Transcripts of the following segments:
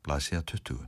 blaðsíða 20.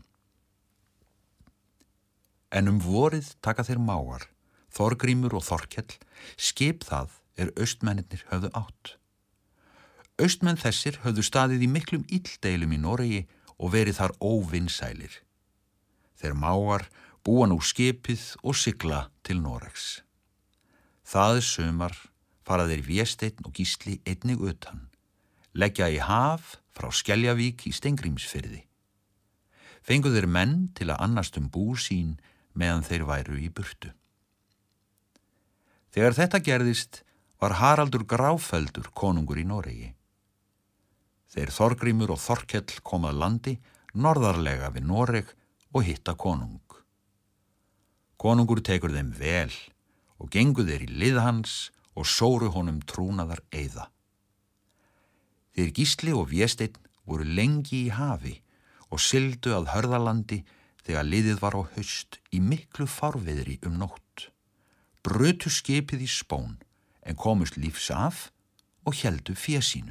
En vorið taka þeir mágar, Þorgrímur og Þorkell, skip það austmennirnir höfðu átt. Austmenn þessir höfðu staðið í miklum illdeilum í Noregi og verið þar óvinsælir. Þeir mágar búa nú skipið og sigla til Noregs. Það sumar fara þeir Vésteinn og Gísli einnig utan, leggja í haf frá Skeljavík í Steingrímsfirði. Fengu þeir menn til að annast bú sín meðan þeir væru í burtu. Þegar þetta gerðist var Haraldur Gráfeldur konungur í Noregi. Þeir Þorgrímur og Þorkell kom að landi norðarlega við Noreg og hitta konung. Konungur tekur þeim vel og gengu þeir í lið hans og sóru honum trúnaðar eiða. Þeir Gísli og Vésteinn voru lengi í hafi og sigldu að Hörðalandi þegar liðið var á haust í miklu fárviðri nótt. Brutu skipið í spón en komust lífs af og héldu fé sínu.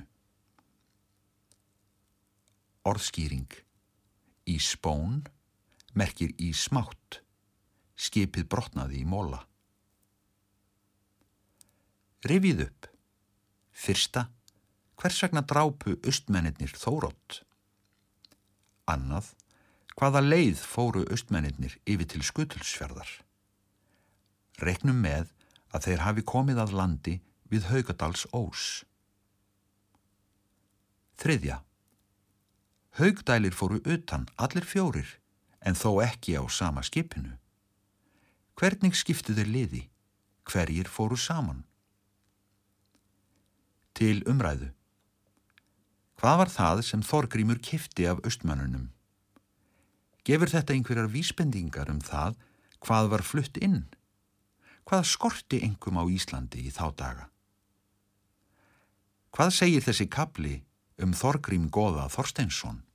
Orðskýring. Í spón merkir í smátt. Skipið brotnaði í mola. Rifið upp. Fyrsta, hvers vegna drápu austmennirnir Þórodd? Annað, hvaða leið fóru austmennirnir yfir til Skutulsfjarðar? Reiknum með að þeir hafi komið að landi við Haugadals ós. Þriðja. Haugdælir fóru utan allir fjórir, en þó ekki á sama skipinu. Hvernig skiptu þeir liði? Hverjir fóru saman? Til umræðu. Hvað var það sem Þorgrímur keypti af austmönnunum? Gefur þetta einhverjar vísbendingar það hvað var flutt inn? Hvað skorti einkum á Íslandi í þá daga? Hvað segir þessi kafli Þorgrím goða Þorsteinsson?